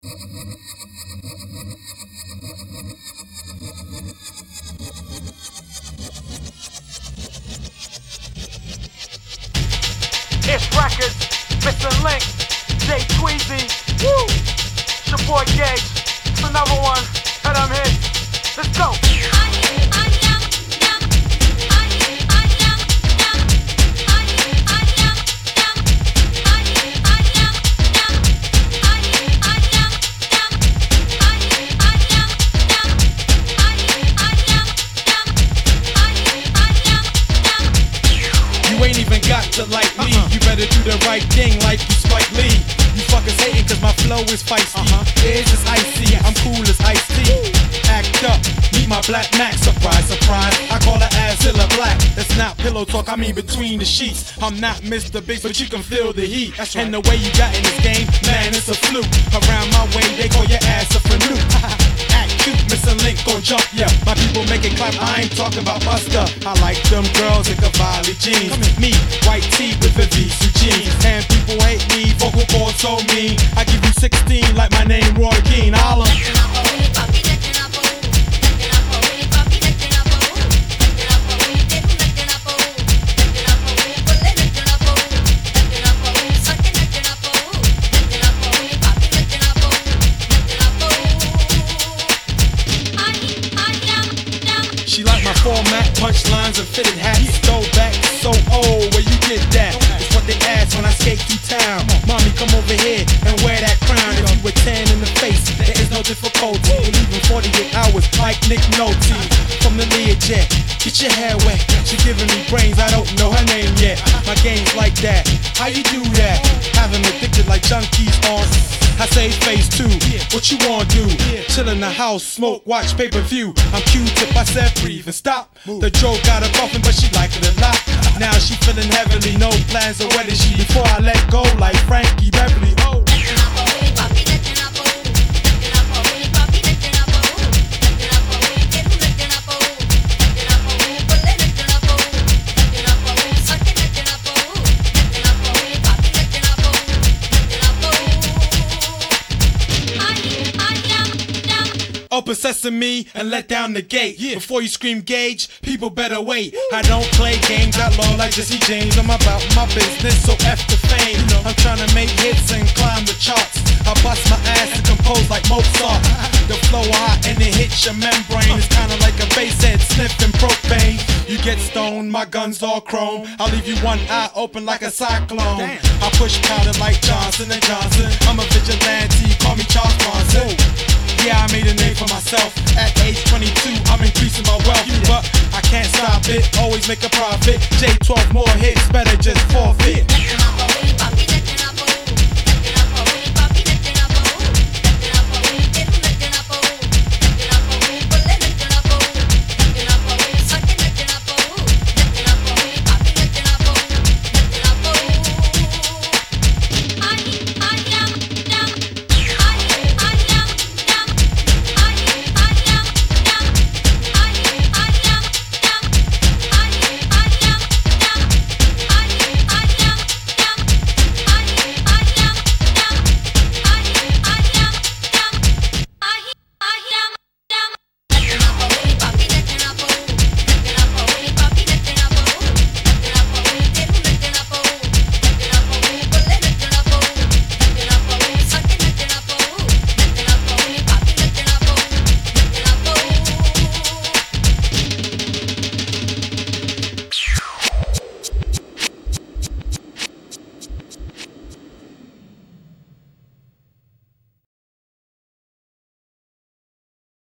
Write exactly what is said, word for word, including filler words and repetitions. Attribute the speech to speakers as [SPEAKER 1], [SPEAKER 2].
[SPEAKER 1] Ish Records, Missing Link, Jay Tweezy, woo! It's your boy Gage, it's another one, and I'm hit. Let's go!
[SPEAKER 2] You ain't even got to like me. Uh-uh. You better do the right thing like you Spike Lee. You fuckers hating cause my flow is feisty. Uh-huh. Ears is icy, I'm cool as iced tea. Act up, meet my black Mac. Surprise, surprise, I call her Azilla Black. That's not pillow talk, I mean between the sheets. I'm not Mister Biggs, but you can feel the heat. That's right. And the way you got in this game, man, it's a fluke. Around my way, they call your ass a fanook. Act cute, Missing Link gon' jump, yeah. My people make it clap, I ain't talking about Buster. I like them girls in Cavalli jeans. Me, white tee with a Visu jeans. And people hate me, vocal cords so mean. I give you sixteen like my name Roy Keane. Holla. She like my format, punchlines and fitted hats. Throwback, so old, where you get that? It's what they ask when I skate through town. Mommy, come over here and wear that crown. If you were tan in the face, there is no difficulty. We're leaving forty-eight hours like Nick Nolte. From the Learjet, get your hair wet. She giving me brains, I don't know her name yet. My game's like that, how you do that? Having addicted like junkies on I say phase two, what you wanna do? Chill in the house, smoke, watch pay-per-view. I'm Q-tip, I said breathe and stop. The Joe got her buffing, but she like it a lot. Now she feeling heavily, no plans of wedding. She before I let go, like Frankie Beverly. Oh. Open sesame and let down the gate. Yeah. Before you scream Gage, people better wait. Woo. I don't play games outlaw like Jesse James. I'm about my business, so F the fame. You know, I'm trying to make hits and climb the charts. I bust my ass and compose like Mozart. The flow hot and it hits your membrane. It's kinda like a bass head sniffing propane. You get stoned, my gun's all chrome. I'll leave you one eye open like a cyclone. Damn. I push powder like Johnson and Johnson. I'm a vigilante, call me Charles Bronson. Yeah, I made a name for myself. At age twenty-two, I'm increasing my wealth. But I can't stop it, always make a profit. J twelve more hits, better just forfeit.